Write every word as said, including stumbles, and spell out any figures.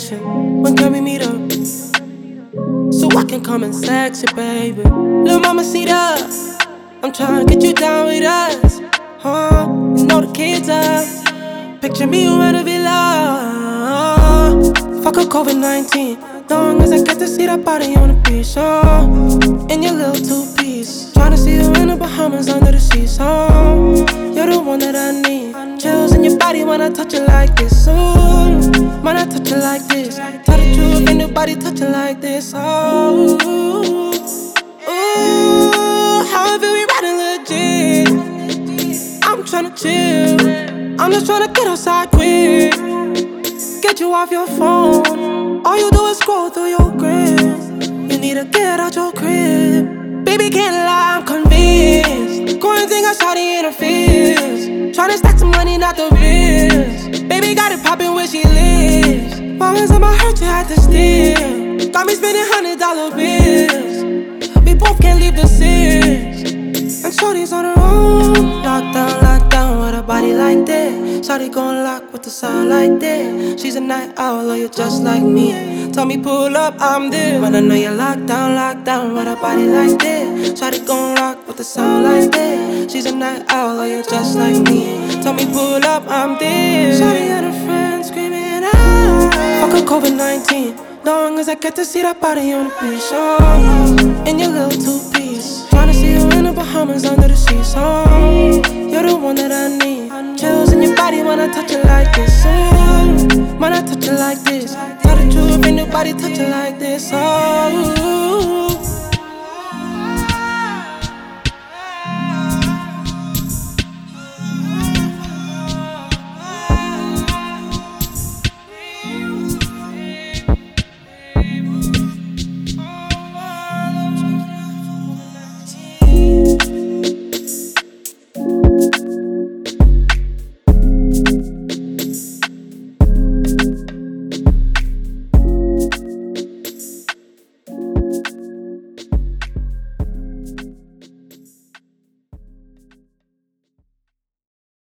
location. When can we meet up? So I can come and sex you, baby. Lil' mama, see us. I'm tryna get you down with us. Huh? You know the kids up. Picture me in a villa. Fuck a COVID nineteen. Long as I get to see that body on the beach. Uh, in your little two-piece. Tryna see you in the Bahamas under the seas. Uh, you're the one that I need. Chills in your body when I touch it like this. Ooh, when I touch it like this. Tell the truth, ain't nobody touch it like this. Oh, ooh, ooh, how I feel we riding legit. I'm tryna chill. I'm just tryna get outside quick. Get you off your phone. All you do is scroll through your grid. You need to get out your crib. Baby, can't lie, I'm convinced. Quarantine got shawty in her fears. Tryna stack some money, not the bills. Baby got it poppin' where she lives. Moments on my hurt, you had to steal. Got me spending hundred dollar bills. We both can't leave the six. And shorty's on her own. Lockdown, lockdown with a body like that. Shorty gon' lock with the sound like that. She's a night owl, or you're just like me. Tell me pull up, I'm there. When I know you're locked down, locked down with a body like that. Shorty gon' rock with the sound like that. She's a night owl, or you're just like me. Tell me pull up, I'm there. Shorty and her friends screaming out. Fuck a COVID nineteen. Long as I get to see that body on the beach. Oh, in your little two-piece. Tryna see you in the Bahamas under the seas. Oh, you're the one that I need. Chills in your body when I touch it like this. Oh, when I touch it like this. Tell the truth, ain't nobody touch it like this. Oh.